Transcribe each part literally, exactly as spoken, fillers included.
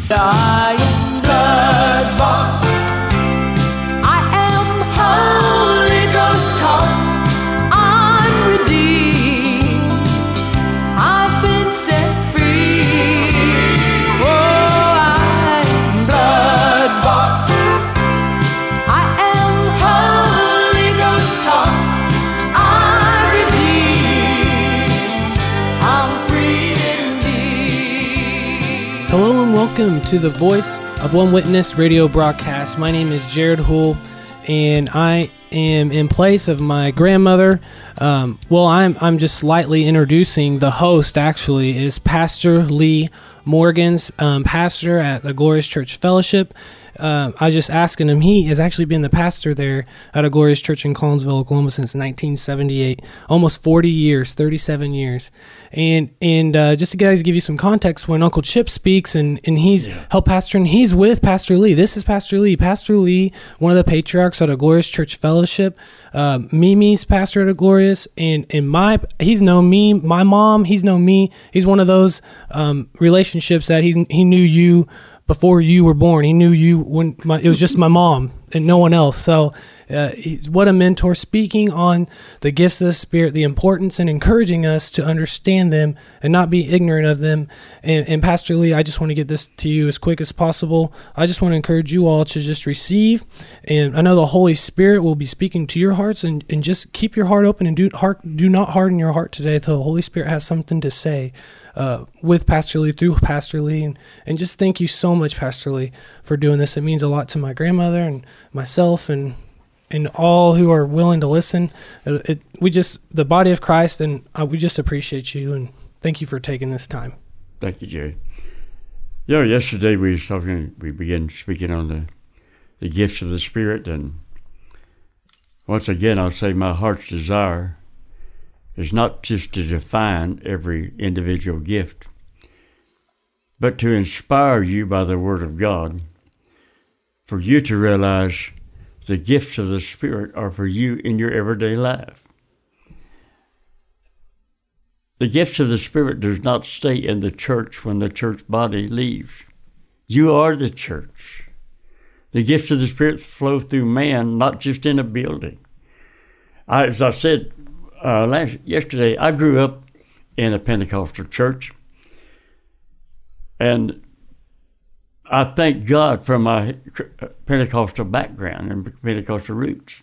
I am blood-bought. I am Holy Ghost taught. I'm redeemed. I've been set free. Oh, I am blood-bought. I am Holy Ghost taught. I'm redeemed. I'm free indeed. Hello and welcome to the Voice of One Witness radio broadcast. My name is Jared Houle, and I am in place of my grandmother. Um, well, I'm I'm just slightly introducing the host. Actually, is Pastor Lee Morgans, um, pastor at the Glorious Church Fellowship. Uh, I was just asking him. He has actually been the pastor there at a Glorious Church in Collinsville, Oklahoma, since nineteen seventy-eight, almost forty years, thirty-seven years. And and uh, just to guys give you some context, when Uncle Chip speaks and, and he's yeah. helped pastor, and he's with Pastor Lee. This is Pastor Lee. Pastor Lee, one of the patriarchs at a Glorious Church Fellowship. Uh, Mimi's pastor at a Glorious, and and my he's known me, my mom, he's known me. He's one of those um, relationships that he he knew you before you were born. He knew you when my, it was just my mom and no one else. So uh, he's, what a mentor, speaking on the gifts of the Spirit, the importance, and encouraging us to understand them and not be ignorant of them. And, and Pastor Lee, I just want to get this to you as quick as possible. I just want to encourage you all to just receive. And I know the Holy Spirit will be speaking to your hearts, and, and just keep your heart open and do heart do not harden your heart today until the Holy Spirit has something to say. Uh, with Pastor Lee, through Pastor Lee, and, and just thank you so much, Pastor Lee, for doing this. It means a lot to my grandmother and myself and and all who are willing to listen. It, it, we just, the body of Christ, and uh, we just appreciate you, and thank you for taking this time. Thank you, Jerry. You know, yesterday we was talking, we began speaking on the, the gifts of the Spirit, and once again I'll say my heart's desire is not just to define every individual gift, but to inspire you by the Word of God, for you to realize the gifts of the Spirit are for you in your everyday life. The gifts of the Spirit does not stay in the church when the church body leaves. You are the church. The gifts of the Spirit flow through man, not just in a building. I, as I said, Uh, last yesterday, I grew up in a Pentecostal church, and I thank God for my Pentecostal background and Pentecostal roots.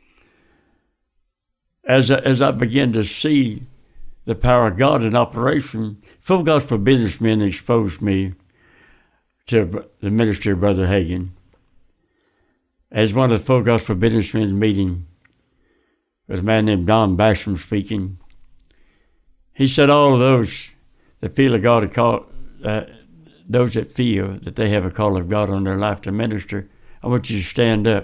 As I, as I began to see the power of God in operation, Full Gospel Businessmen exposed me to the ministry of Brother Hagin. As one of the Full Gospel Businessmen meeting, there's a man named Don Basham speaking. He said, all of those that feel a God, a call, uh, those that feel that they have a call of God on their life to minister, I want you to stand up.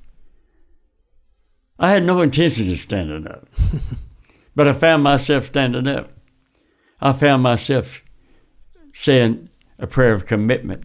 I had no intention of standing up, but I found myself standing up. I found myself saying a prayer of commitment.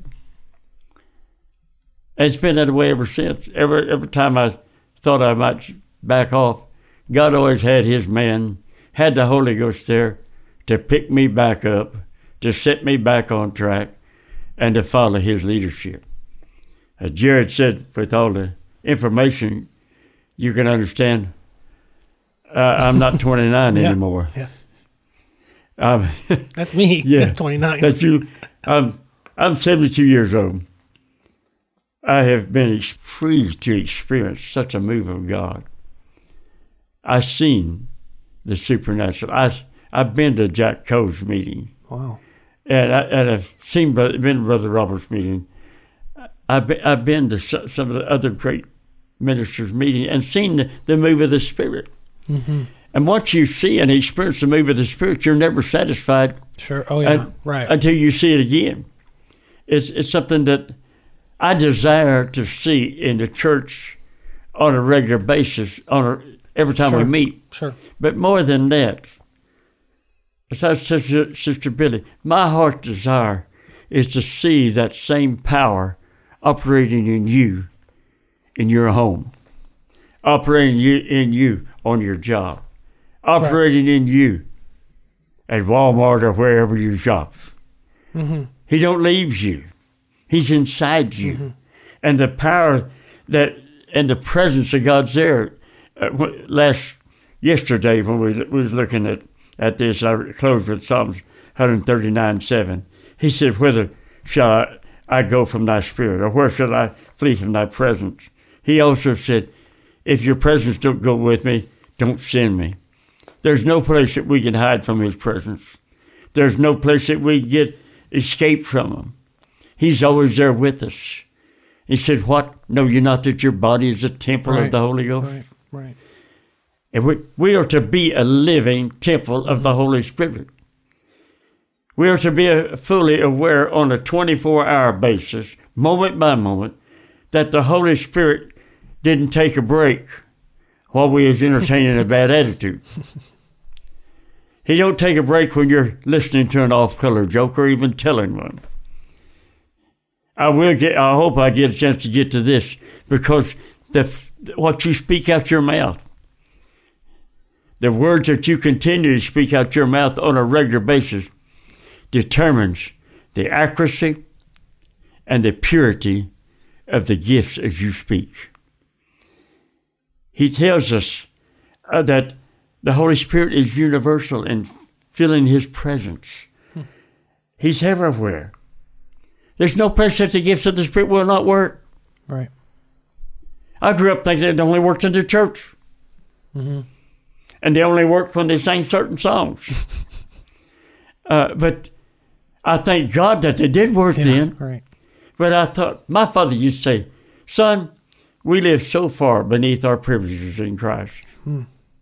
And it's been that way ever since. Every, every time I thought I might back off, God always had his man, had the Holy Ghost there to pick me back up, to set me back on track, and to follow his leadership. As Jared said, with all the information, you can understand, uh, I'm not twenty-nine yeah, anymore. Yeah. Um, That's me, yeah, twenty-nine. That's you. I'm, I'm seventy-two years old. I have been free to experience such a move of God. I've seen the supernatural. I, I've been to Jack Coe's meeting. Wow. And, I, and I've seen, been to Brother Robert's meeting. I've been, I've been to some of the other great ministers' meeting and seen the, the move of the Spirit. Mm-hmm. And once you see and experience the move of the Spirit, you're never satisfied. Sure. Oh, yeah. un, right. Until you see it again. It's, it's something that I desire to see in the church on a regular basis, on a every time sure. we meet. Sure. But more than that, as I said to Sister Billy, my heart's desire is to see that same power operating in you in your home, operating you, in you on your job, operating right. in you at Walmart or wherever you shop. Mm-hmm. He don't leave you. He's inside you. Mm-hmm. And the power that and the presence of God's there. Uh, last yesterday when we, we was looking at, at this, I closed with Psalms one thirty-nine seven. He said, whither shall I, I go from thy spirit, or where shall I flee from thy presence? He also said, if your presence don't go with me, don't send me. There's no place that we can hide from his presence. There's no place that we get escape from him. He's always there with us. He said, what? Know you not that your body is a temple Right. of the Holy Ghost? Right, right. And we, we are to be a living temple of the Holy Spirit. We are to be a, fully aware on a twenty-four hour basis, moment by moment, that the Holy Spirit didn't take a break while we was entertaining a bad attitude. He don't take a break when you're listening to an off-color joke or even telling one. I will get. I hope I get a chance to get to this, because the what you speak out your mouth, the words that you continue to speak out your mouth on a regular basis, determines the accuracy and the purity of the gifts as you speak. He tells us uh, that the Holy Spirit is universal in feeling his presence. Hmm. He's everywhere. There's no place that the gifts of the Spirit will not work. Right. I grew up thinking it only worked in the church. Mm-hmm. And they only worked when they sang certain songs. uh, but I thank God that they did work Yeah, then. right. But I thought, my father used to say, son, we live so far beneath our privileges in Christ. Hmm.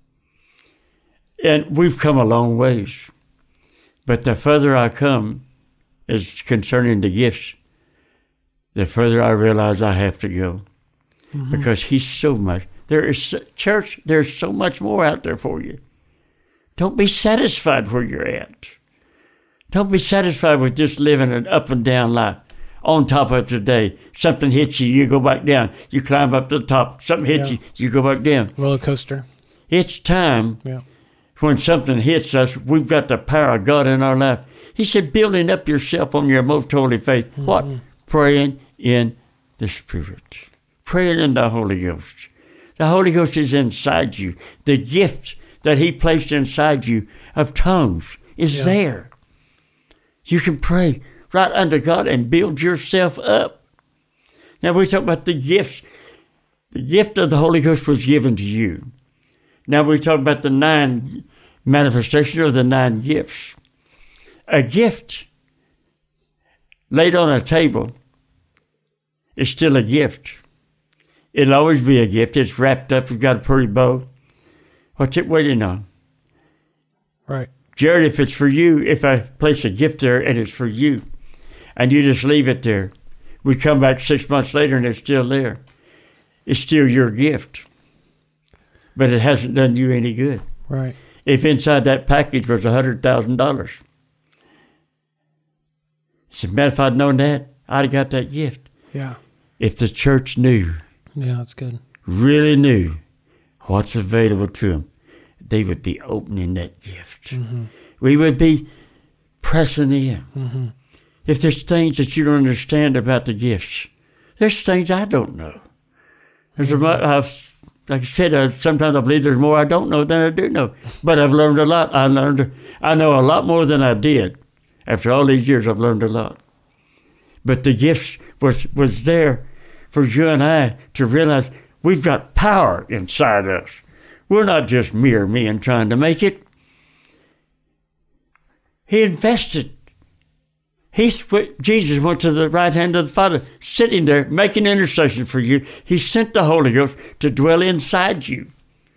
And we've come a long ways. But the further I come is concerning the gifts, the further I realize I have to go. Mm-hmm. Because he's so much. There is, so, church, there's so much more out there for you. Don't be satisfied where you're at. Don't be satisfied with just living an up and down life. On top of today, something hits you, you go back down. You climb up to the top. Something hits Yeah. you, you go back down. Roller coaster. It's time Yeah. when something hits us, we've got the power of God in our life. He said, building up yourself on your most holy faith. Mm-hmm. What? Praying in the Spirit. Praying in the Holy Ghost. The Holy Ghost is inside you. The gift that he placed inside you of tongues is Yeah. there. You can pray right unto God and build yourself up. Now we talk about the gifts. The gift of the Holy Ghost was given to you. Now we talk about the nine manifestations or the nine gifts. A gift laid on a table is still a gift. It'll always be a gift. It's wrapped up. You've got a pretty bow. What's it waiting on? Right. Jared, if it's for you, if I place a gift there and it's for you, and you just leave it there, we come back six months later and it's still there. It's still your gift. But it hasn't done you any good. Right. If inside that package was one hundred thousand dollars. He said, man, if I'd known that, I'd have got that gift. Yeah. If the church knew, Yeah, that's good. really knew what's available to them, they would be opening that gift. Mm-hmm. We would be pressing in. Mm-hmm. If there's things that you don't understand about the gifts, there's things I don't know. There's a, I've, like I said, I, sometimes I believe there's more I don't know than I do know. But I've learned a lot. I learned. I know a lot more than I did. After all these years, I've learned a lot. But the gifts was was there for you and I to realize we've got power inside us. We're not just mere men trying to make it. He invested. He's, Jesus went to the right hand of the Father, sitting there, making intercession for you. He sent the Holy Ghost to dwell inside you,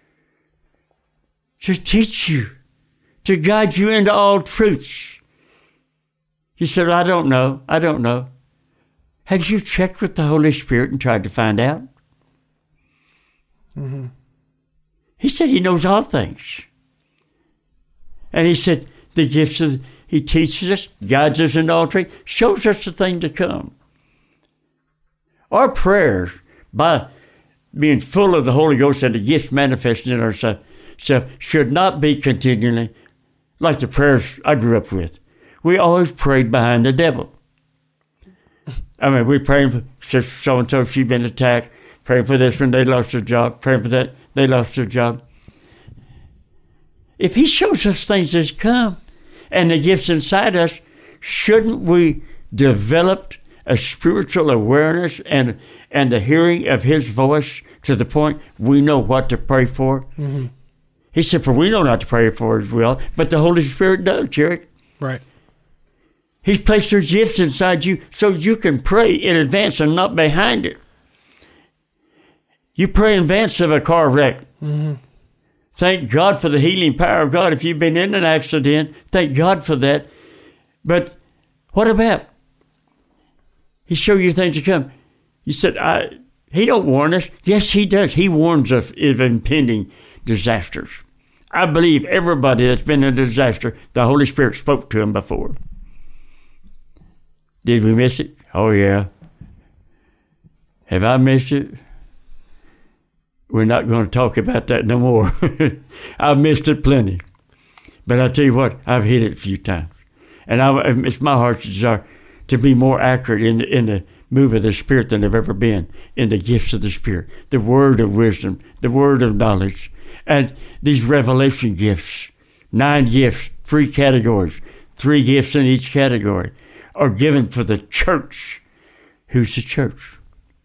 to teach you, to guide you into all truths. You said, I don't know, I don't know. Have you checked with the Holy Spirit and tried to find out? Mm-hmm. He said he knows all things. And he said the gifts of, he teaches us, guides us into all truth, shows us the thing to come. Our prayers, by being full of the Holy Ghost and the gifts manifested in ourselves, should not be continually like the prayers I grew up with. We always prayed behind the devil. I mean, we're praying for so-and-so, she's been attacked, praying for this one, they lost their job, praying for that, they lost their job. If he shows us things that's come and the gifts inside us, shouldn't we develop a spiritual awareness and and the hearing of his voice to the point we know what to pray for? Mm-hmm. He said, for we know not to pray for as well, but the Holy Spirit does, Jared. Right. He's placed those gifts inside you so you can pray in advance and not behind it. You pray in advance of a car wreck. Mm-hmm. Thank God for the healing power of God. If you've been in an accident, thank God for that. But what about? He showed you things to come. You said, I, he don't warn us. Yes, he does. He warns us of impending disasters. I believe everybody that's been in a disaster, the Holy Spirit spoke to him before. Did we miss it? Oh, yeah. Have I missed it? We're not going to talk about that no more. I've missed it plenty. But I tell you what, I've hit it a few times. And I, it's my heart's desire to be more accurate in the, in the move of the Spirit than I've ever been, in the gifts of the Spirit, the word of wisdom, the word of knowledge, and these revelation gifts. Nine gifts, three categories, three gifts in each category are given for the church. Who's the church?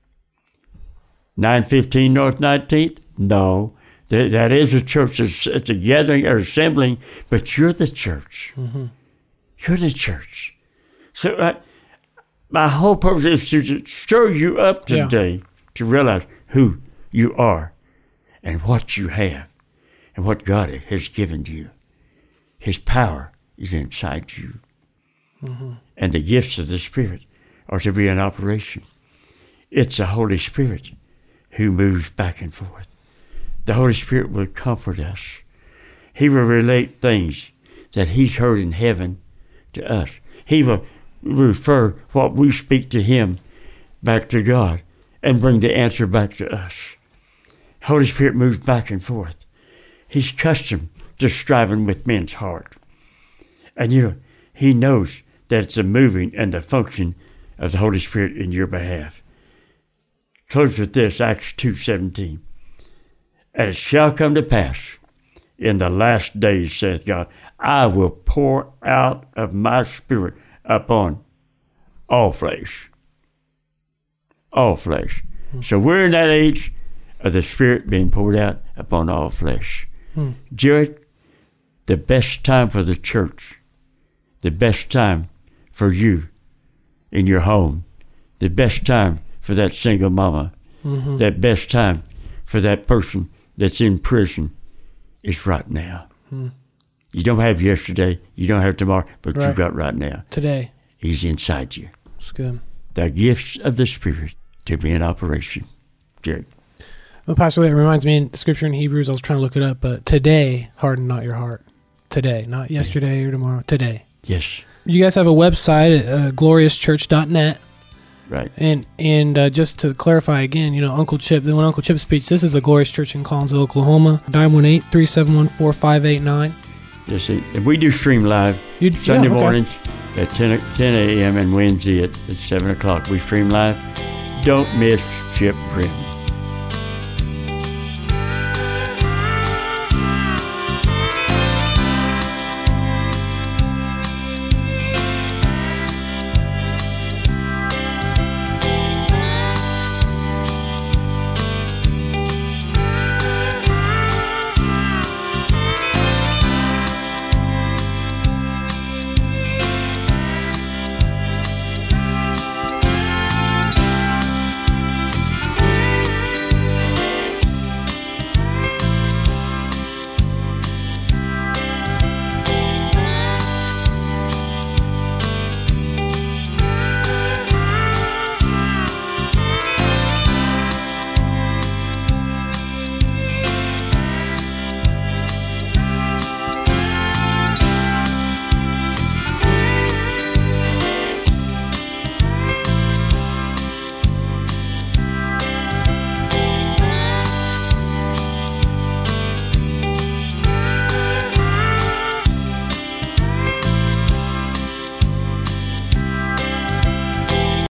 nine fifteen North nineteenth? No. That, that is a church. It's, it's a gathering or assembling, but you're the church. Mm-hmm. You're the church. So uh, my whole purpose is to stir you up today yeah. to realize who you are and what you have and what God has given you. His power is inside you. Mm-hmm. And the gifts of the Spirit are to be in operation. It's the Holy Spirit who moves back and forth. The Holy Spirit will comfort us. He will relate things that he's heard in heaven to us. He will refer what we speak to him back to God and bring the answer back to us. Holy Spirit moves back and forth. He's accustomed to striving with men's heart. And you know, he knows that it's the moving and the function of the Holy Spirit in your behalf. Close with this, Acts two seventeen. And it shall come to pass in the last days, saith God, I will pour out of my Spirit upon all flesh. All flesh. Hmm. So we're in that age of the Spirit being poured out upon all flesh. Hmm. Jared, the best time for the church, the best time for you in your home, the best time for that single mama, mm-hmm. that best time for that person that's in prison is right now. Hmm. You don't have yesterday, you don't have tomorrow, but right. You've got right now. Today. He's inside you. That's good. The gifts of the Spirit to be in operation. Jared. Well, Pastor, it reminds me in Scripture in Hebrews, I was trying to look it up, but today, harden not your heart. Today, not yesterday yeah. or tomorrow. Today. Yes. You guys have a website at uh, glorious church dot net. Right. And and uh, just to clarify again, you know, Uncle Chip, when Uncle Chip speaks, this is a Glorious Church in Collinsville, Oklahoma, nine one eight, three seven one, four five eight nine. Yes, and we do stream live You'd, Sunday yeah, okay. mornings at ten a.m. and Wednesday at, at seven o'clock. We stream live. Don't miss Chip Brim.